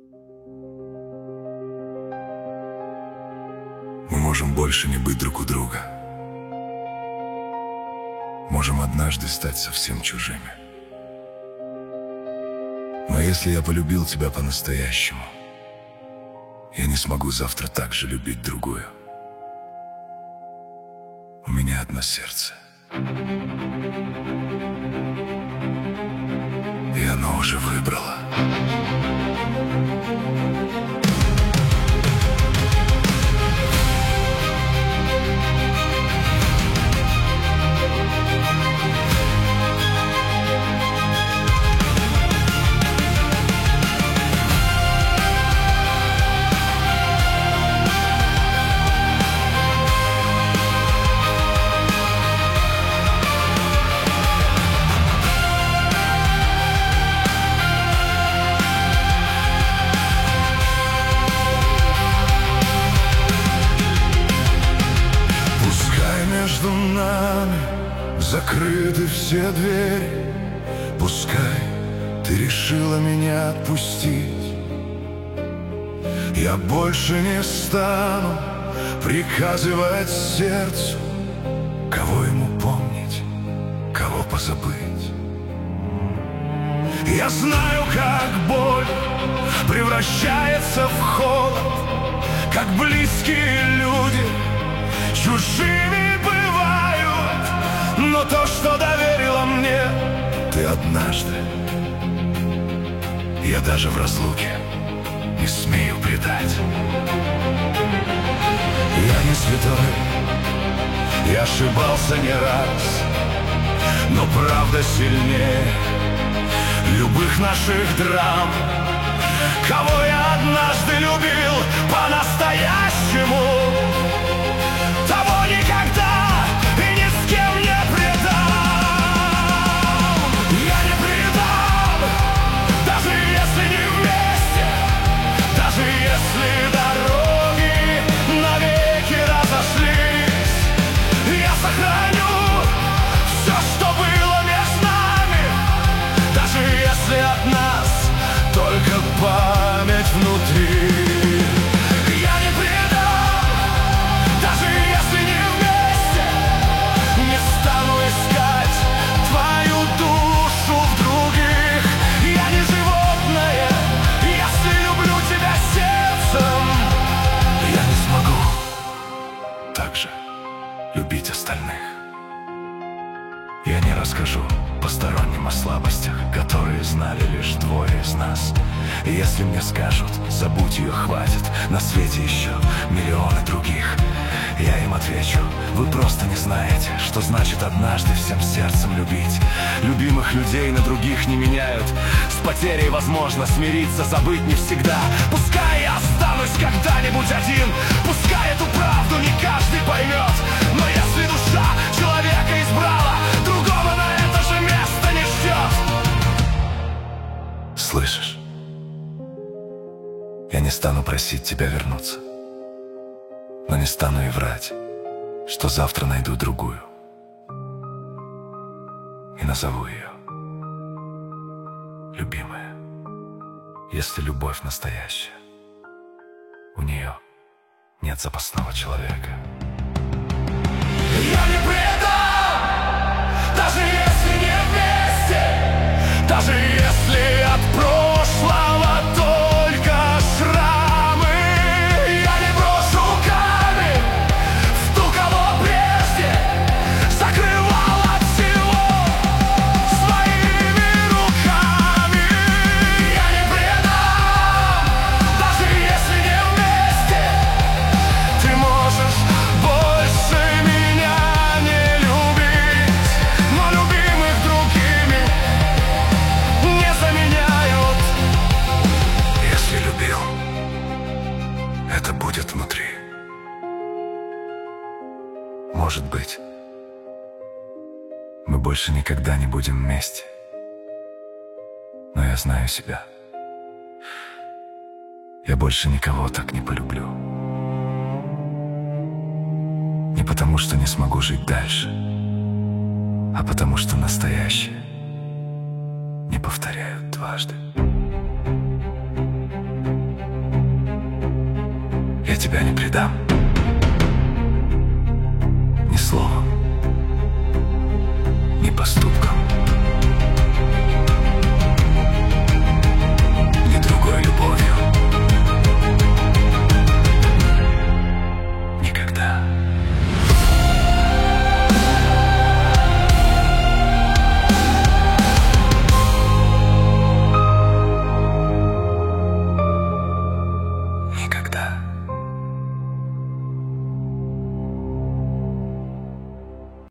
Мы можем больше не быть друг у друга. Можем однажды стать совсем чужими. Но если я полюбил тебя по-настоящему, я не смогу завтра так же любить другую. У меня одно сердце, и оно уже выбрало. Между нами закрыты все двери. Пускай ты решила меня отпустить, я больше не стану приказывать сердцу, кого ему помнить, кого позабыть. Я знаю, как боль превращается в холод, как близкие люди чужими бывают. Но то, что доверила мне ты однажды, я даже в разлуке не смею предать. Я не святой, я ошибался не раз, но правда сильнее любых наших драм. Кого я однажды любил по-настоящему, того никогда и ни с кем не предам. Я не предам, даже если не вместе, даже если дороги навеки разошлись. Я сохраню все, что было между нами, даже если от нас только память внутри. Любить остальных я не расскажу посторонним о слабостях, которые знали лишь двое из нас. И если мне скажут, забудь ее, хватит, на свете еще миллионы других, я им отвечу: вы просто не знаете, что значит однажды всем сердцем любить. Любимых людей на других не меняют, с потерей возможно смириться, забыть не всегда. Пускай я останусь когда-нибудь один, пускай эту правду не каждый поймет, но если душа человека избрала, другого на это же место не ждет. Слышишь? Я не стану просить тебя вернуться, но не стану и врать, что завтра найду другую и назову ее любимая. Если любовь настоящая, у нее нет запасного человека. Я не предам, даже если не вместе, даже если от прошлого только шрамы. Я не брошу камень в ту, кого прежде закрывал от всего своими руками. Я не предам, даже если не вместе, ты можешь больше меня не любить, но любимых другими не заменяют. Если любил, это будет внутри. Может быть, мы больше никогда не будем вместе, но я знаю себя. Я больше никого так не полюблю. Не потому, что не смогу жить дальше, а потому, что настоящее не повторяют дважды. тебя не предам.